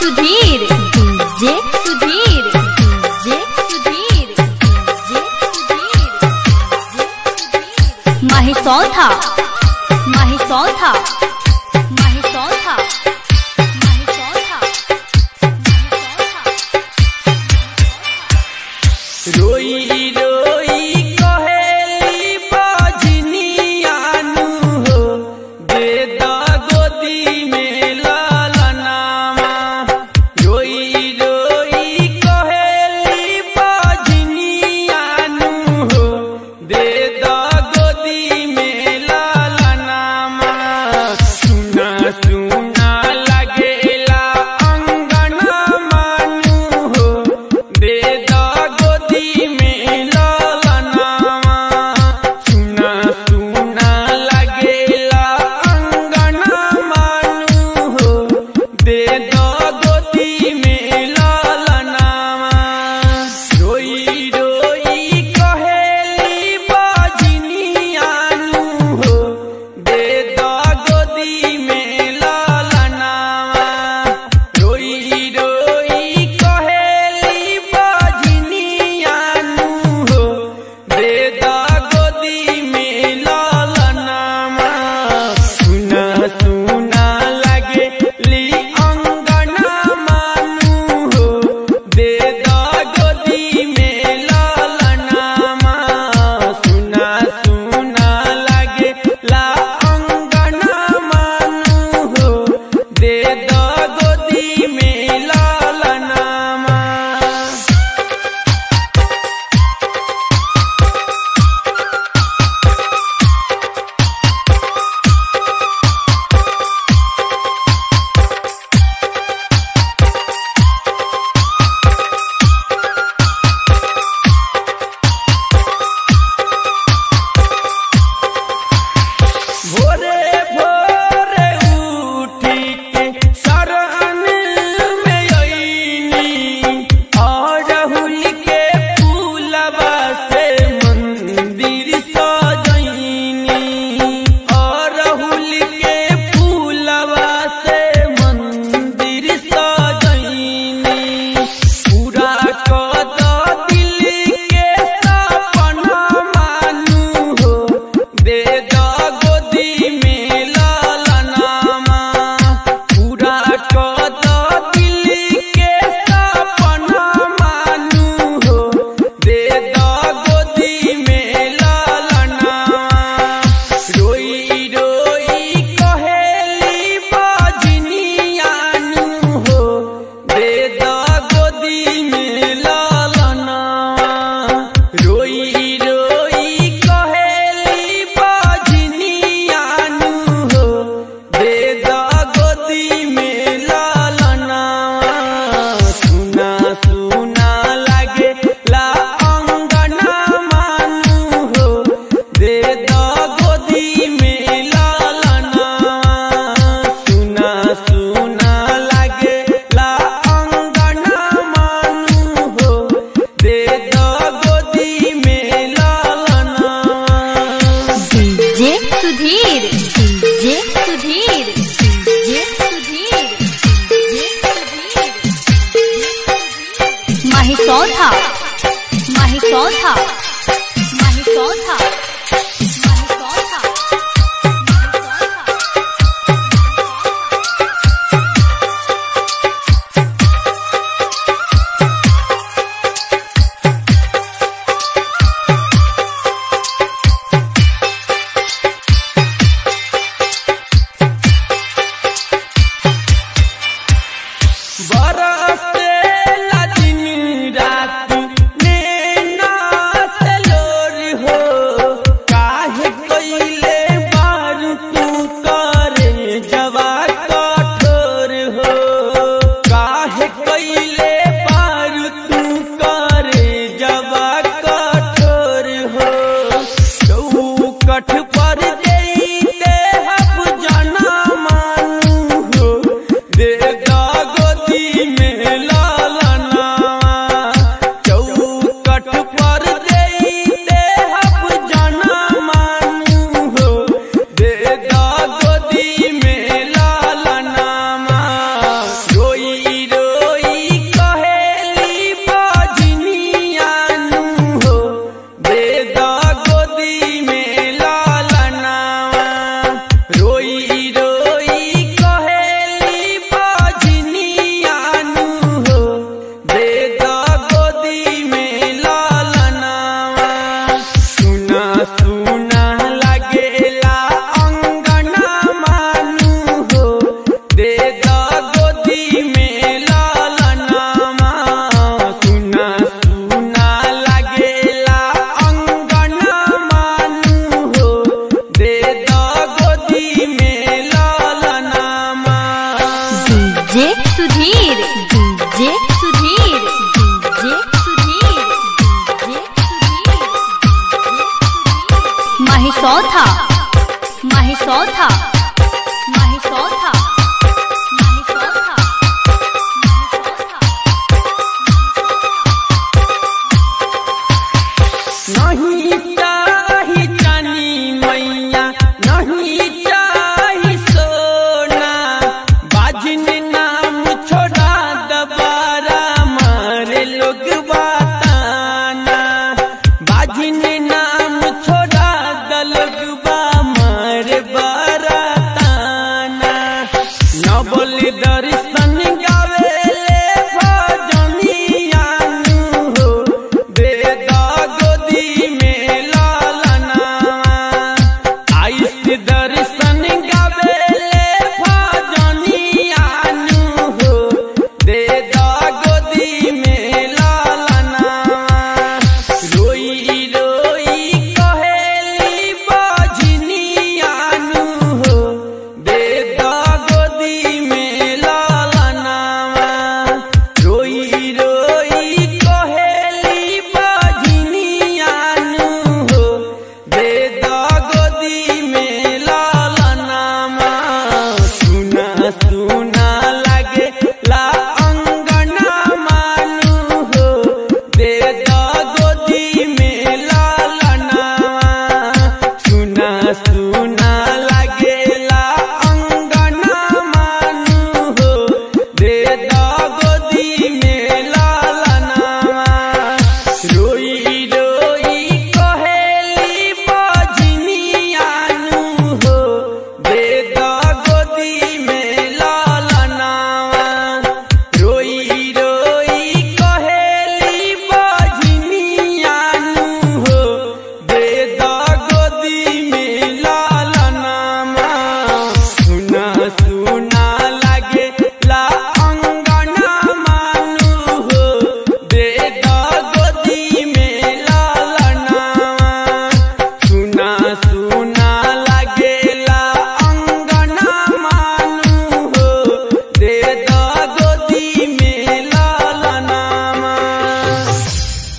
Sudhir DJ Sudhir DJ Sudhir DJ Sudhir Mahisautha Mahisautha Mahisautha Mahisautha रोई रोई कहेली बजनियानु हो दे दा गोदी में लालनामा। रोई रोई कहेली बजनियानु हो दे दा गोदी में लालनामा। सुना सुना लगेला अंगना मानु हो दे दा गोदी में लालनामा। सुना सुना लगेला अंगना मानु हो दे दा गोदी में लालनामा। रोई रोई कहेली बजनियानु हो दे दा गोदी में लालनामा। रोई रोई कहेली बजनियानु हो दे दा गोदी में लालनामा। सुना सुना लगेली अंगना मानु हो दे दा गोदी में लालनामा। सुना सुना लगेला अंगना मानु हो दे दा गोदी में लालनामा। भोरे भोरे उठी के शरण में अइनी अड़हुल के फूलवा से मंदिर सजइनी। अड़हुल के फूलवा से मंदिर सजइनी। पूरा कद दिल के सपना मानु हो दे दा गोदी में लालनामा। पूरा कद दिल के सपना मानु हो दे दा गोदी में लालनामा। रोई रोई कहेली बजनियानु हो दे दा गोदी में लालनामा। रोई रोई कहेली बजनियानु हो दे दा गोदी में लालनामा। सुना सुना लगेला अंगना मानु हो दे दा गोदी में लालनामा। सुना सुना लगेला अंगना मानु हो दे दा गोदी में लालनामा। DJ Sudhir DJ Sudhir DJ Sudhir DJ Sudhir Mahisautha Mahisautha Mahisautha Mahisautha बरसेला दिन रात नैना से लोर हो। काहे कइले बारू तू करे जवा कठोर हो। काहे कइले बारू तू करे जवा कठोर हो। चौकठ पर देते हब जना मानु हो दे दा गोदी में Sudhir DJ Sudhir DJ Sudhir DJ Sudhir Mahisautha Mahisautha